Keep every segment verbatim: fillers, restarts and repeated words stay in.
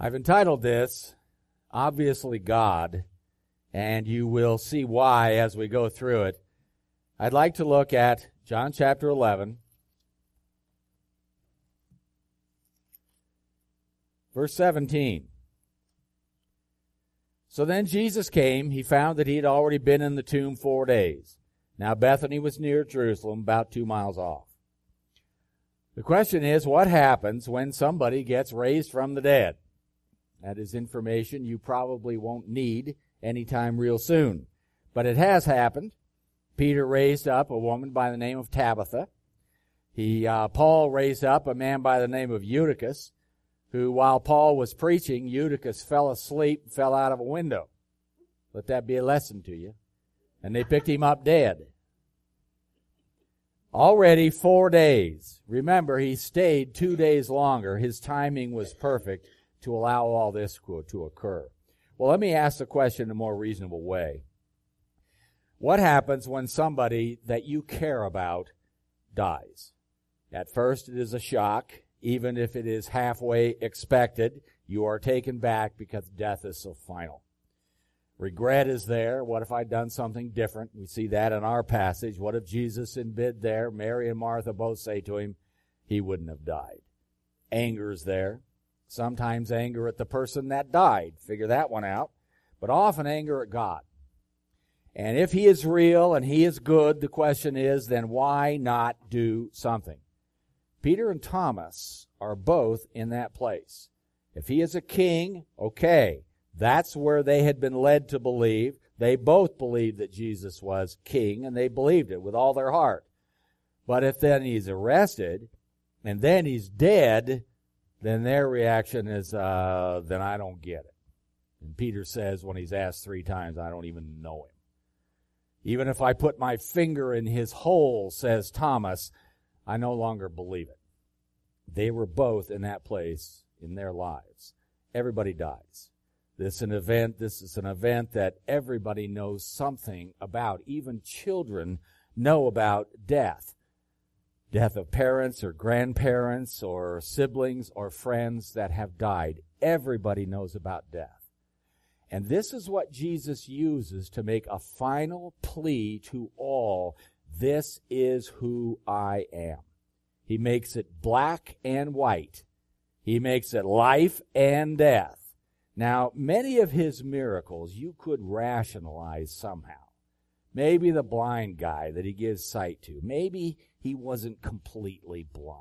I've entitled this, Obviously God, and you will see why as we go through it. I'd like to look at John chapter eleven, verse seventeen. So then Jesus came. He found that he had already been in the tomb four days. Now Bethany was near Jerusalem, about two miles off. The question is, what happens when somebody gets raised from the dead? That is information you probably won't need anytime real soon. But it has happened. Peter raised up a woman by the name of Tabitha. He, uh, Paul raised up a man by the name of Eutychus, who, while Paul was preaching, Eutychus fell asleep and fell out of a window. Let that be a lesson to you. And they picked him up dead. Already four days. Remember, he stayed two days longer. His timing was perfect to allow all this to occur. Well, let me ask the question in a more reasonable way. What happens when somebody that you care about dies? At first, it is a shock. Even if it is halfway expected, you are taken back because death is so final. Regret is there. What if I'd done something different? We see that in our passage. What if Jesus had been there? Mary and Martha both say to him, he wouldn't have died. Anger is there. Sometimes anger at the person that died. Figure that one out. But often anger at God. And if he is real and he is good, the question is, then why not do something? Peter and Thomas are both in that place. If he is a king, okay. That's where they had been led to believe. They both believed that Jesus was king, and they believed it with all their heart. But if then he's arrested, and then he's dead, then their reaction is, uh, then I don't get it. And Peter says when he's asked three times, I don't even know him. Even if I put my finger in his hole, says Thomas, I no longer believe it. They were both in that place in their lives. Everybody dies. This is an event, this is an event that everybody knows something about. Even children know about death. Death of parents or grandparents or siblings or friends that have died. Everybody knows about death. And this is what Jesus uses to make a final plea to all. This is who I am. He makes it black and white. He makes it life and death. Now, many of his miracles you could rationalize somehow. Maybe the blind guy that he gives sight to. Maybe he wasn't completely blind.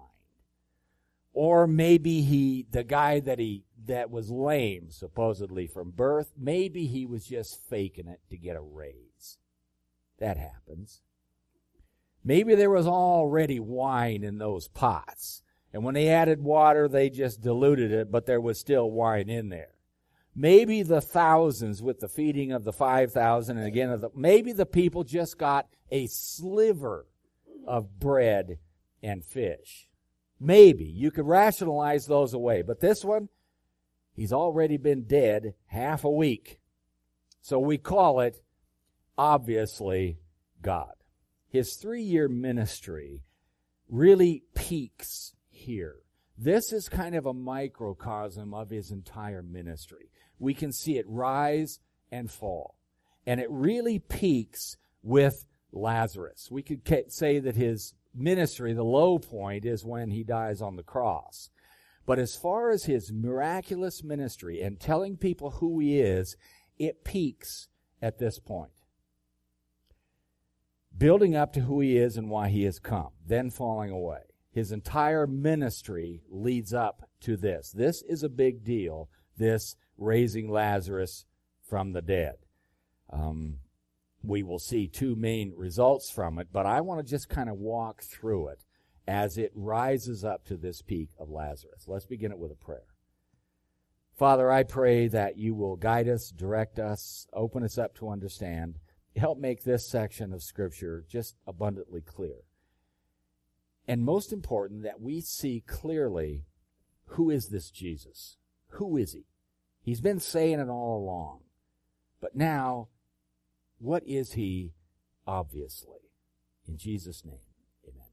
Or maybe he, the guy that he, that was lame, supposedly from birth, maybe he was just faking it to get a raise. That happens. Maybe there was already wine in those pots. And when they added water, they just diluted it, but there was still wine in there. Maybe the thousands with the feeding of the five thousand, and again, the, maybe the people just got a sliver of bread and fish. Maybe. You could rationalize those away. But this one, he's already been dead half a week. So we call it, obviously, God. His three-year ministry really peaks here. This is kind of a microcosm of his entire ministry. We can see it rise and fall. And it really peaks with Lazarus. We could say that his ministry, the low point, is when he dies on the cross. But as far as his miraculous ministry and telling people who he is, it peaks at this point. Building up to who he is and why he has come, then falling away. His entire ministry leads up to this. This is a big deal, this raising Lazarus from the dead. Um, we will see two main results from it, but I want to just kind of walk through it as it rises up to this peak of Lazarus. Let's begin it with a prayer. Father, I pray that you will guide us, direct us, open us up to understand. Help make this section of Scripture just abundantly clear. And most important, that we see clearly, who is this Jesus? Who is he? He's been saying it all along. But now, what is he obviously? In Jesus' name, amen.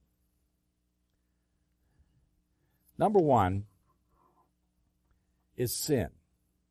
Number one is sin.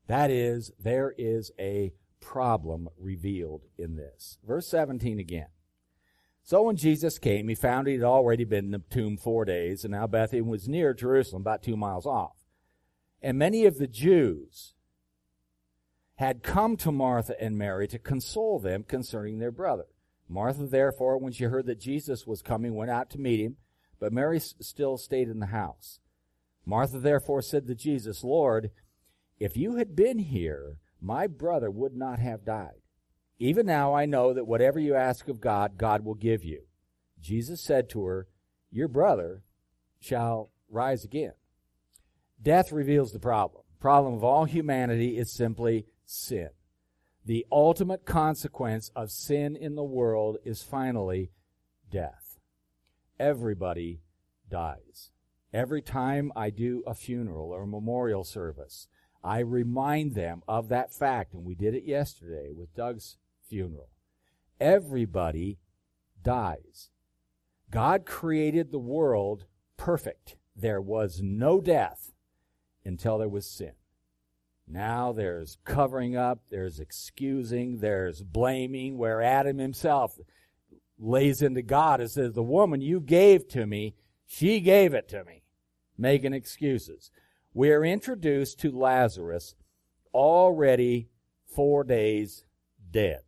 That is, there is a problem revealed in this. Verse seventeen again. So when Jesus came, he found he had already been in the tomb four days, and now Bethany was near Jerusalem, about two miles off. And many of the Jews had come to Martha and Mary to console them concerning their brother. Martha, therefore, when she heard that Jesus was coming, went out to meet him, but Mary s- still stayed in the house. Martha, therefore, said to Jesus, Lord, if you had been here, my brother would not have died. Even now I know that whatever you ask of God, God will give you. Jesus said to her, your brother shall rise again. Death reveals the problem. The problem of all humanity is simply sin. The ultimate consequence of sin in the world is finally death. Everybody dies. Every time I do a funeral or a memorial service, I remind them of that fact, and we did it yesterday with Doug's funeral. Everybody dies. God created the world perfect. There was no death until there was sin. Now there's covering up, there's excusing, there's blaming, where Adam himself lays into God and says, the woman you gave to me, she gave it to me, making excuses. We are introduced to Lazarus already four days dead.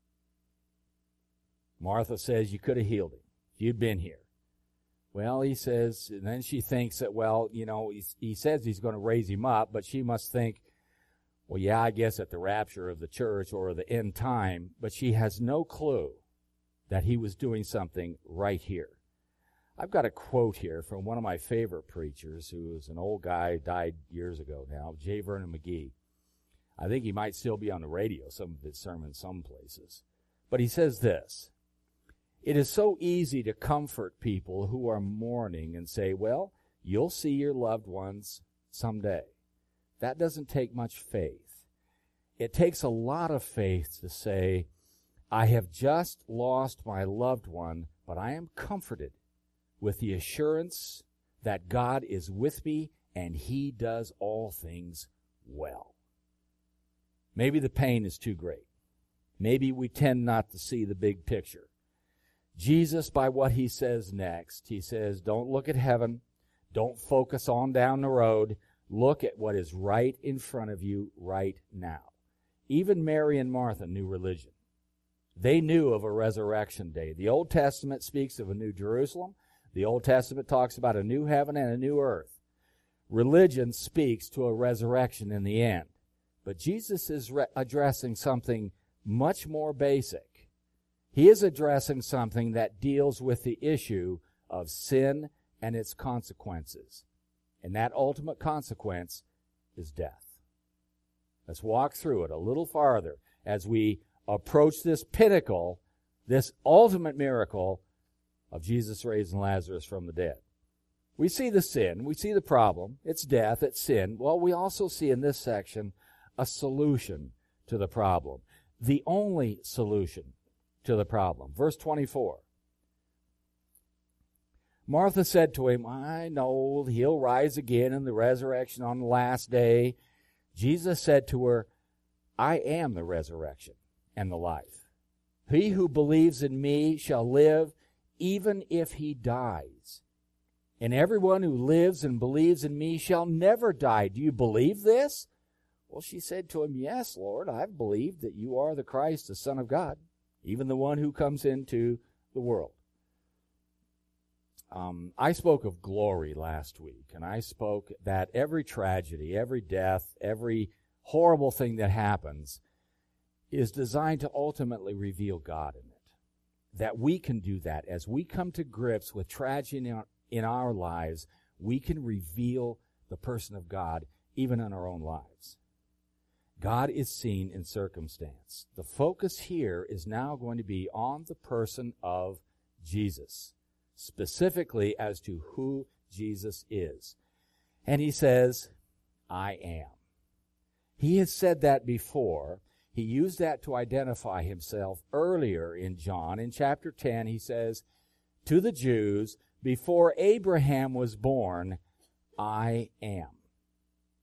Martha says, you could have healed him if you'd been here. Well, he says, and then she thinks that, well, you know, he, he says he's going to raise him up, but she must think, well, yeah, I guess at the rapture of the church or the end time, but she has no clue that he was doing something right here. I've got a quote here from one of my favorite preachers, who is an old guy, died years ago now, J. Vernon McGee. I think he might still be on the radio, some of his sermons some places. But he says this, it is so easy to comfort people who are mourning and say, well, you'll see your loved ones someday. That doesn't take much faith. It takes a lot of faith to say, I have just lost my loved one, but I am comforted with the assurance that God is with me and he does all things well. Maybe the pain is too great. Maybe we tend not to see the big picture. Jesus, by what he says next, he says, don't look at heaven. Don't focus on down the road. Look at what is right in front of you right now. Even Mary and Martha knew religion. They knew of a resurrection day. The Old Testament speaks of a new Jerusalem. The Old Testament talks about a new heaven and a new earth. Religion speaks to a resurrection in the end. But Jesus is re- addressing something much more basic. He is addressing something that deals with the issue of sin and its consequences. And that ultimate consequence is death. Let's walk through it a little farther as we approach this pinnacle, this ultimate miracle of Jesus raising Lazarus from the dead. We see the sin. We see the problem. It's death. It's sin. Well, we also see in this section a solution to the problem. The only solution to the problem. Verse twenty-four. Martha said to him, I know he'll rise again in the resurrection on the last day. Jesus said to her, I am the resurrection and the life. He who believes in me shall live even if he dies. And everyone who lives and believes in me shall never die. Do you believe this? Well, she said to him, yes, Lord, I've believed that you are the Christ, the Son of God, even the one who comes into the world. Um, I spoke of glory last week, and I spoke that every tragedy, every death, every horrible thing that happens is designed to ultimately reveal God in it. That we can do that. As we come to grips with tragedy in our, in our lives, we can reveal the person of God even in our own lives. God is seen in circumstance. The focus here is now going to be on the person of Jesus, specifically as to who Jesus is. And he says, I am. He has said that before. He used that to identify himself earlier in John. In chapter ten, he says, to the Jews, before Abraham was born, I am.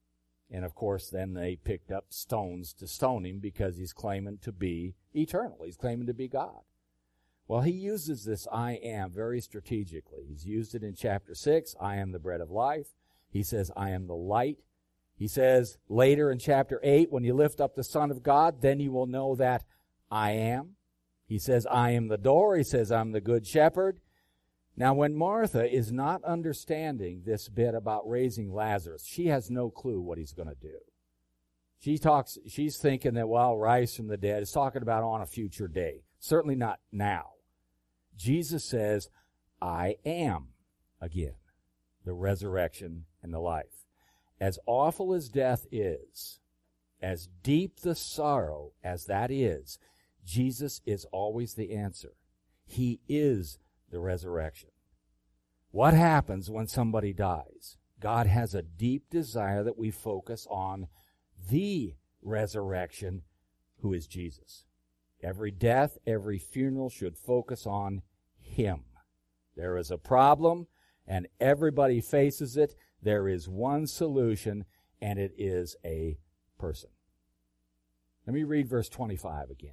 And of course, then they picked up stones to stone him because he's claiming to be eternal. He's claiming to be God. Well, he uses this I am very strategically. He's used it in chapter six, I am the bread of life. He says, I am the light. He says later in chapter eight, when you lift up the Son of God, then you will know that I am. He says, I am the door. He says, I'm the good shepherd. Now, when Martha is not understanding this bit about raising Lazarus, she has no clue what he's going to do. She talks, she's thinking that, well, rise from the dead is talking about on a future day. Certainly not now. Jesus says, I am, again, the resurrection and the life. As awful as death is, as deep the sorrow as that is, Jesus is always the answer. He is the resurrection. What happens when somebody dies? God has a deep desire that we focus on the resurrection, who is Jesus. Every death, every funeral should focus on Him. There is a problem, and everybody faces it. There is one solution, and it is a person. Let me read verse twenty-five again.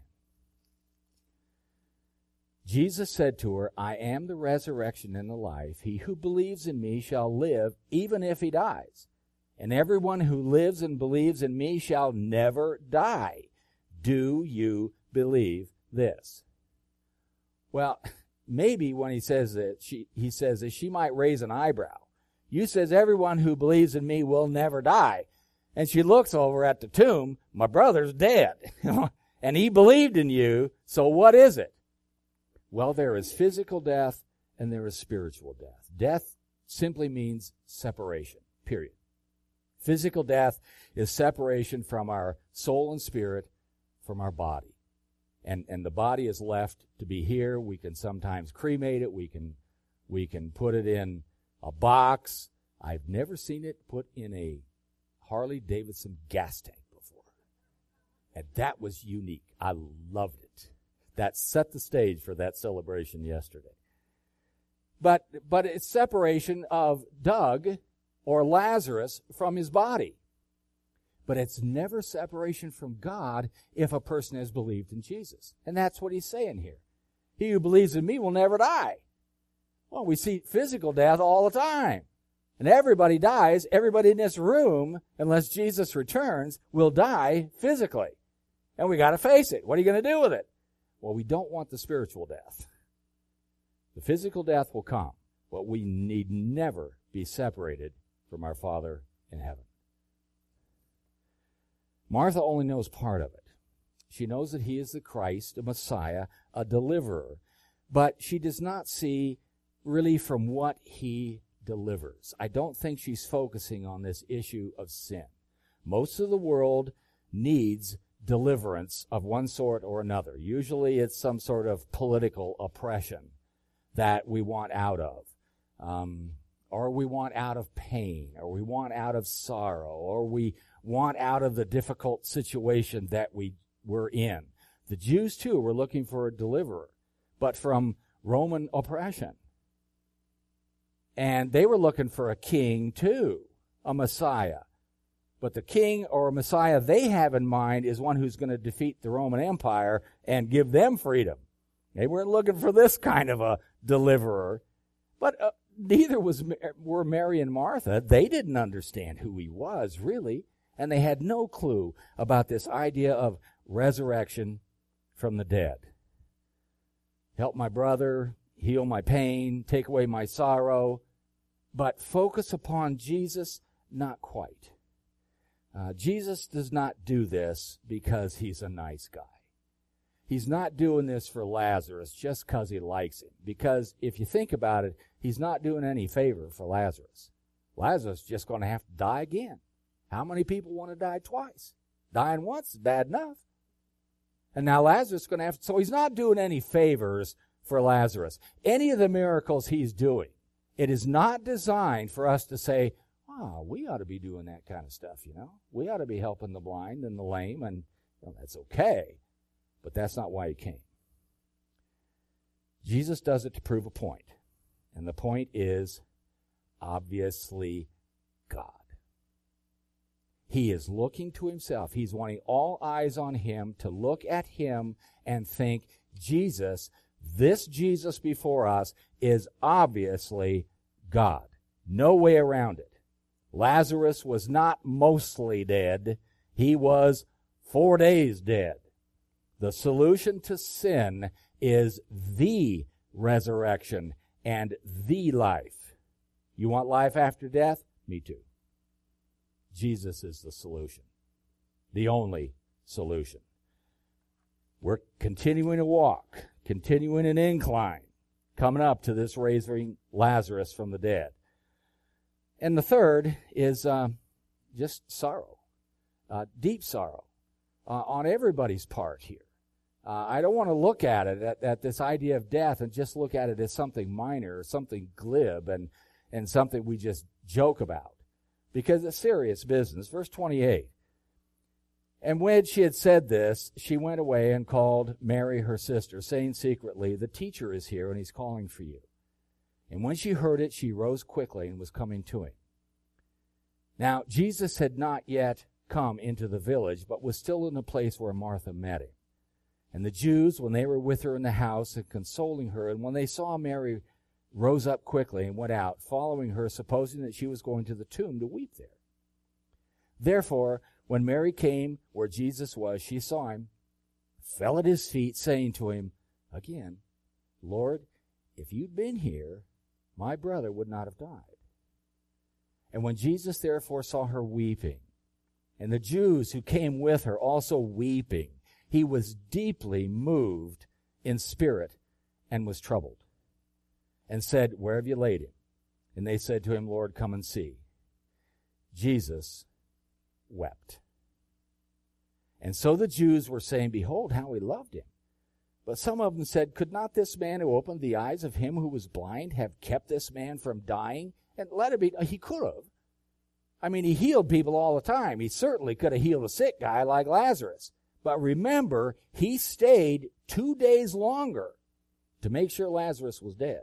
Jesus said to her, I am the resurrection and the life. He who believes in me shall live, even if he dies. And everyone who lives and believes in me shall never die. Do you believe this? Well, maybe when he says that, she, he says that she might raise an eyebrow. You says everyone who believes in me will never die. And she looks over at the tomb. My brother's dead. And he believed in you. So what is it? Well, there is physical death and there is spiritual death. Death simply means separation, period. Physical death is separation from our soul and spirit, from our body. And and the body is left to be here. We can sometimes cremate it. We can we can put it in a box. I've never seen it put in a Harley Davidson gas tank before. And that was unique. I loved it. That set the stage for that celebration yesterday. But but it's separation of Doug or Lazarus from his body. But it's never separation from God if a person has believed in Jesus. And that's what he's saying here. He who believes in me will never die. Well, we see physical death all the time. And everybody dies. Everybody in this room, unless Jesus returns, will die physically. And we got to face it. What are you going to do with it? Well, we don't want the spiritual death. The physical death will come, but we need never be separated from our Father in heaven. Martha only knows part of it. She knows that he is the Christ, a Messiah, a deliverer, but she does not see really from what he delivers. I don't think she's focusing on this issue of sin. Most of the world needs deliverance of one sort or another. Usually it's some sort of political oppression that we want out of. Um, or we want out of pain, or we want out of sorrow, or we want out of the difficult situation that we were in. The Jews, too, were looking for a deliverer, but from Roman oppression. And they were looking for a king, too, a Messiah. But the king or Messiah they have in mind is one who's going to defeat the Roman Empire and give them freedom. They weren't looking for this kind of a deliverer. But uh, neither was were Mary and Martha. They didn't understand who he was, really. And they had no clue about this idea of resurrection from the dead. Help my brother, heal my pain, take away my sorrow. But focus upon Jesus, not quite. Uh, Jesus does not do this because he's a nice guy. He's not doing this for Lazarus just because he likes him. Because if you think about it, he's not doing any favor for Lazarus. Lazarus is just going to have to die again. How many people want to die twice? Dying once is bad enough. And now Lazarus is going to have to, so he's not doing any favors for Lazarus. Any of the miracles he's doing, it is not designed for us to say, oh, we ought to be doing that kind of stuff, you know. We ought to be helping the blind and the lame, and well, that's okay. But that's not why he came. Jesus does it to prove a point. And the point is, obviously, God. He is looking to himself. He's wanting all eyes on him, to look at him and think, Jesus, this Jesus before us is obviously God. No way around it. Lazarus was not mostly dead. He was four days dead. The solution to sin is the resurrection and the life. You want life after death? Me too. Jesus is the solution. The only solution. We're continuing to walk, continuing an incline, coming up to this raising Lazarus from the dead. And the third is uh, just sorrow, uh, deep sorrow uh, on everybody's part here. Uh, I don't want to look at it, at, at this idea of death, and just look at it as something minor, or something glib, and, and something we just joke about. Because it's serious business. Verse twenty-eight. And when she had said this, she went away and called Mary her sister, saying secretly, the teacher is here, and he's calling for you. And when she heard it, she rose quickly and was coming to him. Now, Jesus had not yet come into the village, but was still in the place where Martha met him. And the Jews, when they were with her in the house and consoling her, and when they saw Mary, rose up quickly and went out, following her, supposing that she was going to the tomb to weep there. Therefore, when Mary came where Jesus was, she saw him, fell at his feet, saying to him again, Lord, if you'd been here, my brother would not have died. And when Jesus therefore saw her weeping, and the Jews who came with her also weeping, he was deeply moved in spirit and was troubled, and said, where have you laid him? And they said to him, Lord, come and see. Jesus wept. And so the Jews were saying, behold, how he loved him. But some of them said, could not this man who opened the eyes of him who was blind have kept this man from dying? And let it be, he could have. I mean, he healed people all the time. He certainly could have healed a sick guy like Lazarus. But remember, he stayed two days longer to make sure Lazarus was dead.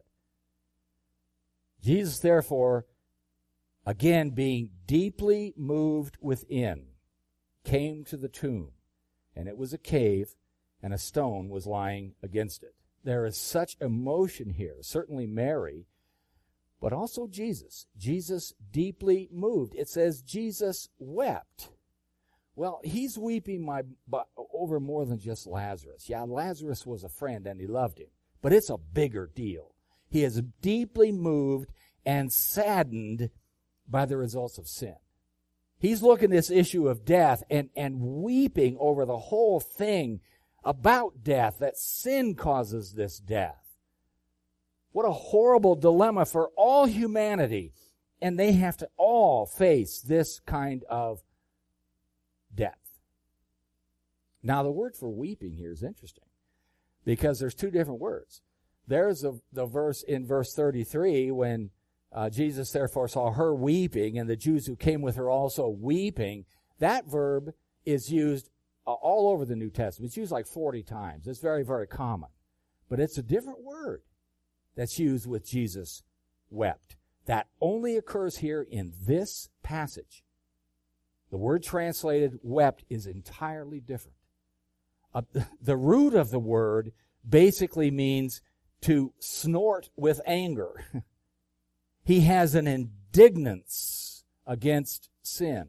Jesus, therefore, again being deeply moved within, came to the tomb, and it was a cave, and a stone was lying against it. There is such emotion here, certainly Mary, but also Jesus. Jesus deeply moved. It says Jesus wept. Well, he's weeping my, over more than just Lazarus. Yeah, Lazarus was a friend and he loved him, but it's a bigger deal. He is deeply moved and saddened by the results of sin. He's looking at this issue of death and, and weeping over the whole thing about death, that sin causes this death. What a horrible dilemma for all humanity. And they have to all face this kind of death. Now, the word for weeping here is interesting because there's two different words. There's a, the verse in verse thirty-three when uh, Jesus therefore saw her weeping and the Jews who came with her also weeping. That verb is used uh, all over the New Testament. It's used like forty times. It's very, very common. But it's a different word that's used with Jesus wept. That only occurs here in this passage. The word translated wept is entirely different. Uh, the root of the word basically means to snort with anger. He has an indignance against sin.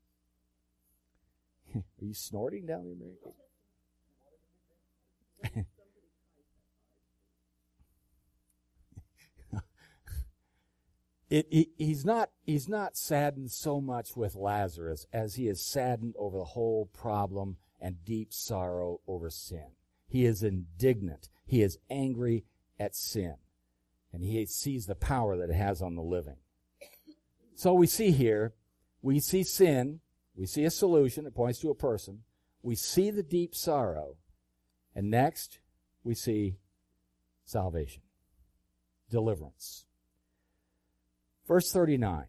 Are you snorting down there, Mary? It, it, he's not, he's not saddened so much with Lazarus as he is saddened over the whole problem and deep sorrow over sin. He is indignant. He is angry at sin. And he sees the power that it has on the living. So we see here, we see sin, we see a solution, it points to a person, we see the deep sorrow, and next we see salvation, deliverance. Verse thirty-nine.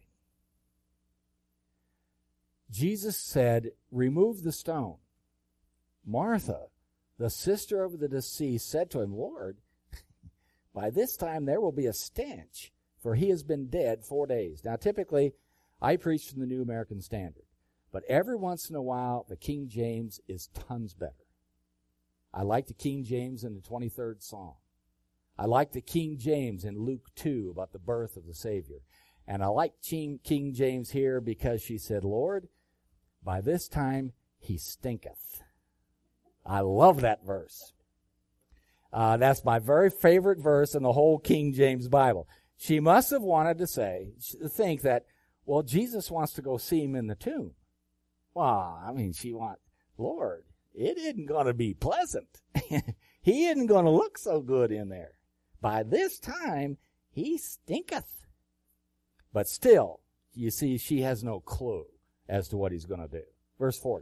Jesus said, remove the stone. Martha, the sister of the deceased, said to him, Lord, by this time there will be a stench, for he has been dead four days. Now typically, I preach from the New American Standard. But every once in a while, the King James is tons better. I like the King James in the twenty-third Psalm. I like the King James in Luke two about the birth of the Savior. And I like King James here because she said, Lord, by this time he stinketh. I love that verse. Uh, that's my very favorite verse in the whole King James Bible. She must have wanted to say, think that, well, Jesus wants to go see him in the tomb. Well, I mean, she wants, Lord, it isn't going to be pleasant. He isn't going to look so good in there. By this time, he stinketh. But still, you see, she has no clue as to what he's going to do. Verse forty.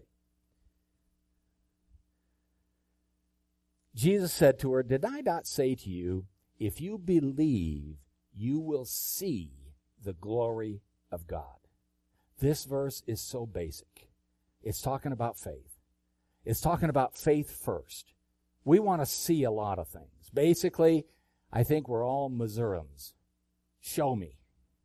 Jesus said to her, did I not say to you, if you believe, you will see the glory of God? This verse is so basic. It's talking about faith. It's talking about faith first. We want to see a lot of things. Basically, I think we're all Missourians. Show me.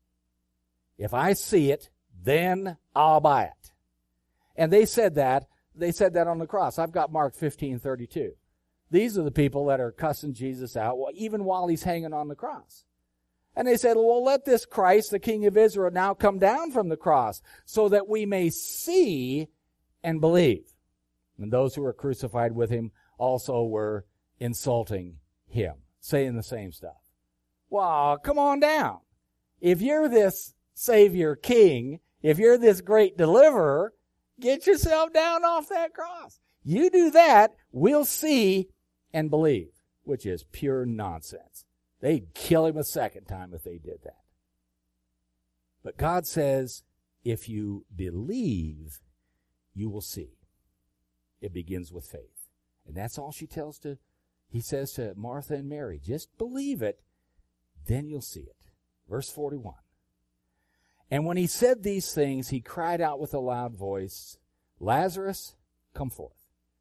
If I see it, then I'll buy it. And they said that. They said that on the cross. I've got Mark fifteen thirty-two. These are the people that are cussing Jesus out, even while he's hanging on the cross. And they said, well, let this Christ, the King of Israel, now come down from the cross so that we may see and believe. And those who were crucified with him also were insulting him, saying the same stuff. Well, come on down. If you're this Savior King, if you're this great deliverer, get yourself down off that cross. You do that, we'll see and believe, which is pure nonsense. They'd kill him a second time if they did that. But God says, if you believe, you will see. It begins with faith. And that's all she tells to, he says to Martha and Mary, just believe it, then you'll see it. Verse forty-one. And when he said these things, he cried out with a loud voice, Lazarus, come forth.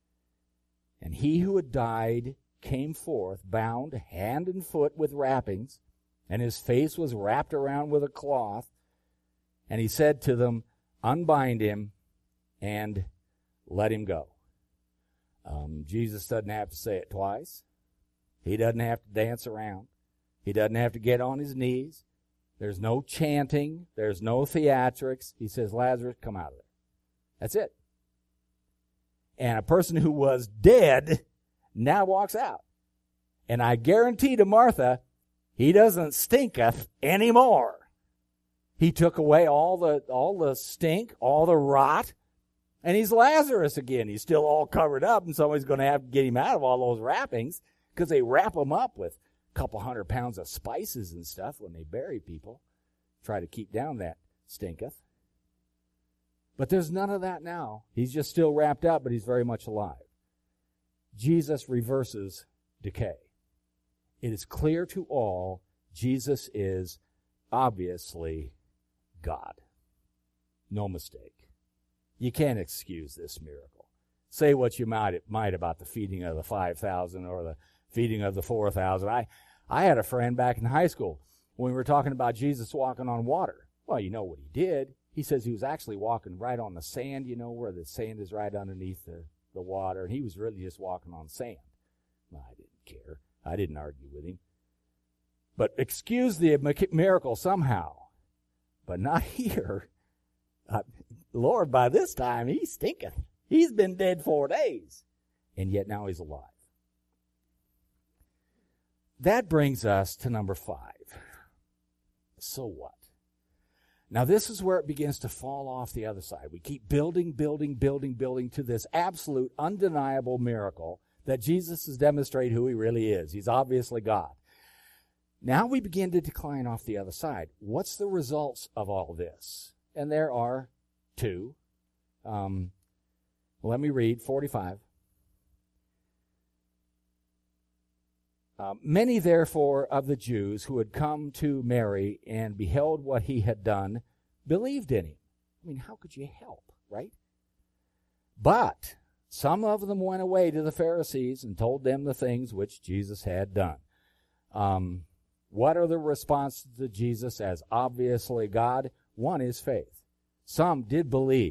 And he who had died came forth, bound hand and foot with wrappings, and his face was wrapped around with a cloth. And he said to them, unbind him and let him go. Um, Jesus doesn't have to say it twice. He doesn't have to dance around. He doesn't have to get on his knees. There's no chanting. There's no theatrics. He says, Lazarus, come out of there. That's it. And a person who was dead now walks out. And I guarantee to Martha, he doesn't stinketh anymore. He took away all the all the stink, all the rot, and he's Lazarus again. He's still all covered up, and somebody's going to have to get him out of all those wrappings because they wrap him up with a couple hundred pounds of spices and stuff when they bury people. Try to keep down that stinketh. But there's none of that now. He's just still wrapped up, but he's very much alive. Jesus reverses decay. It is clear to all Jesus is obviously God. No mistake. You can't excuse this miracle. Say what you might might about the feeding of the five thousand or the feeding of the four thousand. I, I had a friend back in high school when we were talking about Jesus walking on water. Well, you know what he did. He says he was actually walking right on the sand, you know, where the sand is right underneath the, the water. And he was really just walking on sand. Well, I didn't care. I didn't argue with him. But excuse the miracle somehow. But not here. Uh, Lord, by this time, he stinketh. He's been dead four days. And yet now he's alive. That brings us to number five. So what? Now this is where it begins to fall off the other side. We keep building, building, building, building to this absolute, undeniable miracle that Jesus has demonstrated who he really is. He's obviously God. Now we begin to decline off the other side. What's the results of all this? And there are two. Um, let me read forty-five. Uh, many, therefore, of the Jews who had come to Mary and beheld what he had done believed in him. I mean, how could you help, right? But some of them went away to the Pharisees and told them the things which Jesus had done. Um, what are the responses to Jesus as obviously God? One is faith. Some did believe.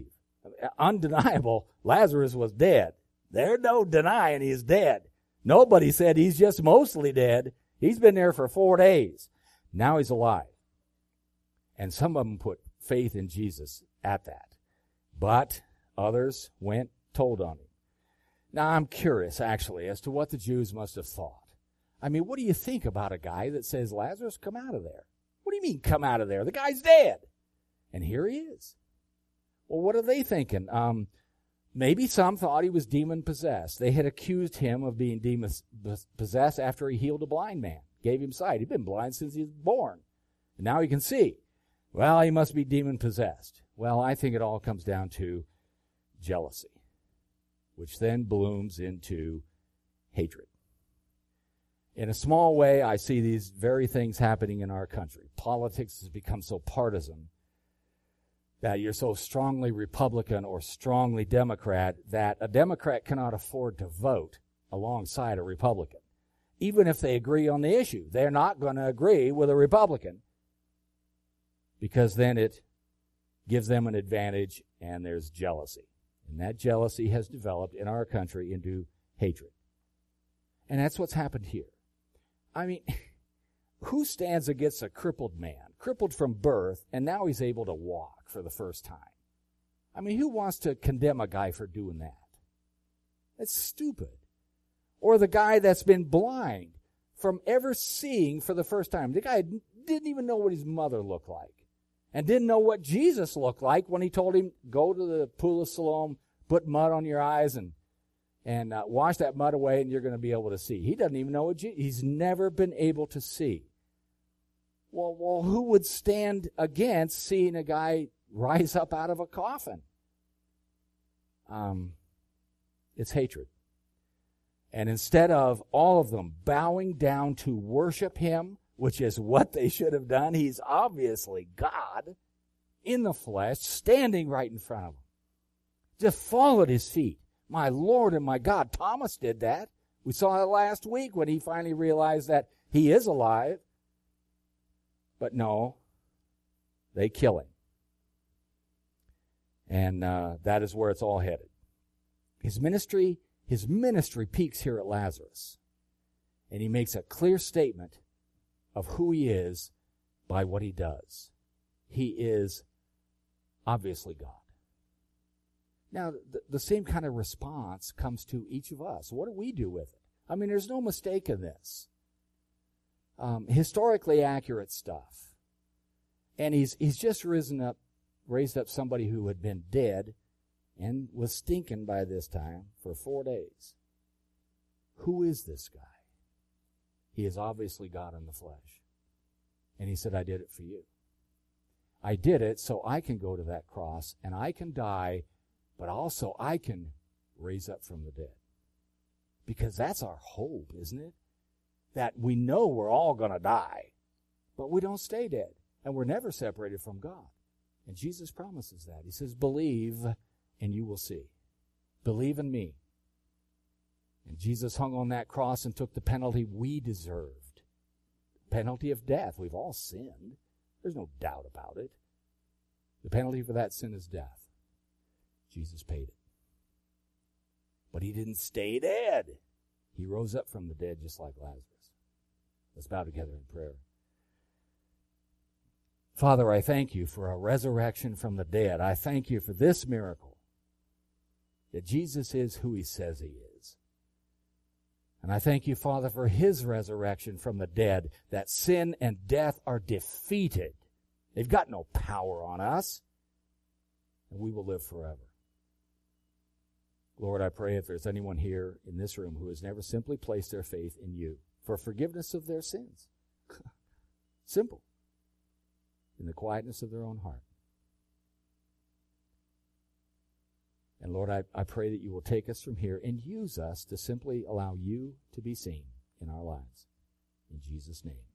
Undeniable, Lazarus was dead. There's no denying he's dead. Nobody said he's just mostly dead. He's been there for four days. Now he's alive. And some of them put faith in Jesus at that. But others went, told on him. Now I'm curious, actually, as to what the Jews must have thought. I mean, what do you think about a guy that says, Lazarus, come out of there? What do you mean, come out of there? The guy's dead. And here he is. Well, what are they thinking? Um, maybe some thought he was demon-possessed. They had accused him of being demon-possessed after he healed a blind man, gave him sight. He'd been blind since he was born. And now he can see. Well, he must be demon-possessed. Well, I think it all comes down to jealousy, which then blooms into hatred. In a small way, I see these very things happening in our country. Politics has become so partisan that you're so strongly Republican or strongly Democrat that a Democrat cannot afford to vote alongside a Republican. Even if they agree on the issue, they're not going to agree with a Republican because then it gives them an advantage and there's jealousy. And that jealousy has developed in our country into hatred. And that's what's happened here. I mean, who stands against a crippled man, crippled from birth, and now he's able to walk for the first time? I mean, who wants to condemn a guy for doing that? That's stupid. Or the guy that's been blind from ever seeing for the first time. The guy didn't even know what his mother looked like and didn't know what Jesus looked like when he told him, go to the pool of Siloam, put mud on your eyes and and uh, wash that mud away and you're going to be able to see. He doesn't even know what Jesus, he's never been able to see. Well, well, who would stand against seeing a guy rise up out of a coffin? Um, it's hatred. And instead of all of them bowing down to worship him, which is what they should have done, he's obviously God in the flesh, standing right in front of them. Just fall at his feet. My Lord and my God. Thomas did that. We saw it last week when he finally realized that he is alive. But no, they kill him. And uh, that is where it's all headed. His ministry, his ministry peaks here at Lazarus. And he makes a clear statement of who he is by what he does. He is obviously God. Now, the, the same kind of response comes to each of us. What do we do with it? I mean, there's no mistake in this. Um, historically accurate stuff. And he's he's just risen up, raised up somebody who had been dead and was stinking by this time for four days. Who is this guy? He is obviously God in the flesh. And he said, I did it for you. I did it so I can go to that cross and I can die, but also I can raise up from the dead. Because that's our hope, isn't it? That we know we're all going to die, but we don't stay dead. And we're never separated from God. And Jesus promises that. He says, believe and you will see. Believe in me. And Jesus hung on that cross and took the penalty we deserved. Penalty of death. We've all sinned. There's no doubt about it. The penalty for that sin is death. Jesus paid it. But he didn't stay dead. He rose up from the dead just like Lazarus. Let's bow together in prayer. Father, I thank you for a resurrection from the dead. I thank you for this miracle, that Jesus is who he says he is. And I thank you, Father, for his resurrection from the dead, that sin and death are defeated. They've got no power on us, and we will live forever. Lord, I pray if there's anyone here in this room who has never simply placed their faith in you for forgiveness of their sins. Simple. In the quietness of their own heart. And Lord, I, I pray that you will take us from here and use us to simply allow you to be seen in our lives. In Jesus' name.